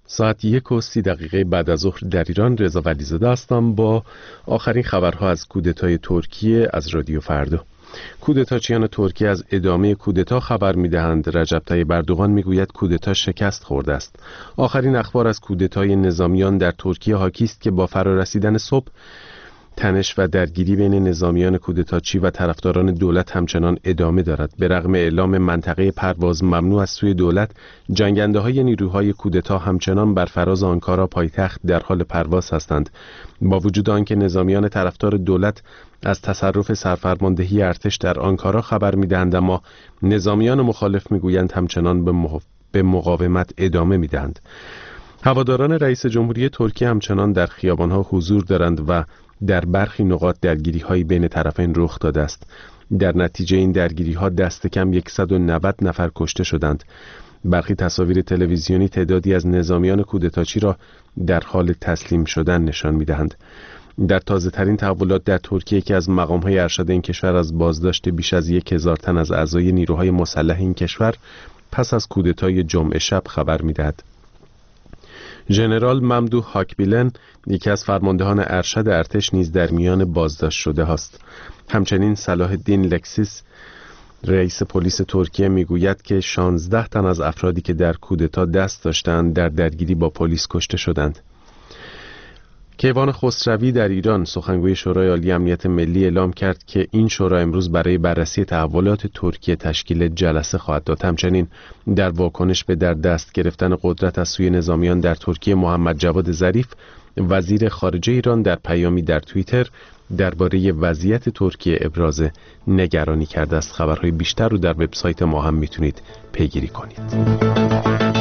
ساعت 1:30 بعد از ظهر در ایران. رضا ولیزاده هستم با آخرین خبرها از کودتای ترکیه از رادیو فردا. کودتاچیان ترکیه از ادامه کودتا خبر می‌دهند. رجب طیب اردوغان میگوید کودتا شکست خورده است. آخرین اخبار از کودتای نظامیان در ترکیه حاکی است که با فرارسیدن صبح تنش و درگیری بین نظامیان کودتاچی و طرفداران دولت همچنان ادامه دارد. به رغم اعلام منطقه پرواز ممنوع از سوی دولت، جنگنده‌های نیروهای کودتا همچنان بر فراز آنکارا پایتخت در حال پرواز هستند. با وجود آنکه نظامیان طرفدار دولت از تصرف سرفرماندهی ارتش در آنکارا خبر می‌دهند، اما نظامیان مخالف می‌گویند همچنان به مقاومت ادامه می‌دهند. هواداران رئیس جمهوری ترکیه همچنان در خیابان‌ها حضور دارند و در برخی نقاط درگیری‌های بین طرفین رخ داده است. در نتیجه این درگیری‌ها دست کم 190 نفر کشته شدند. برخی تصاویر تلویزیونی تعدادی از نظامیان کودتاچی را در حال تسلیم شدن نشان می‌دهند. در تازه‌ترین تحولات در ترکیه که از مقام‌های ارشد این کشور از بازداشت بیش از 1000 تن از اعضای نیروهای مسلح این کشور پس از کودتای جمعه شب خبر می‌دهد. ژنرال ممدوح هاکبیلن، یکی از فرماندهان ارشد ارتش، نیز در میان بازداشت شده است. همچنین صلاح الدین لکسیس، رئیس پلیس ترکیه، میگوید که 16 تن از افرادی که در کودتا دست داشتند در درگیری با پلیس کشته شدند. کیوان خسروی در ایران، سخنگوی شورای عالی امنیت ملی، اعلام کرد که این شورا امروز برای بررسی تحولات ترکیه تشکیل جلسه خواهد داد. همچنین در واکنش به در دست گرفتن قدرت از سوی نظامیان در ترکیه، محمد جواد ظریف، وزیر خارجه ایران، در پیامی در توییتر درباره وضعیت ترکیه ابراز نگرانی کرده است. خبرهای بیشتر رو در وبسایت ما هم میتونید پیگیری کنید.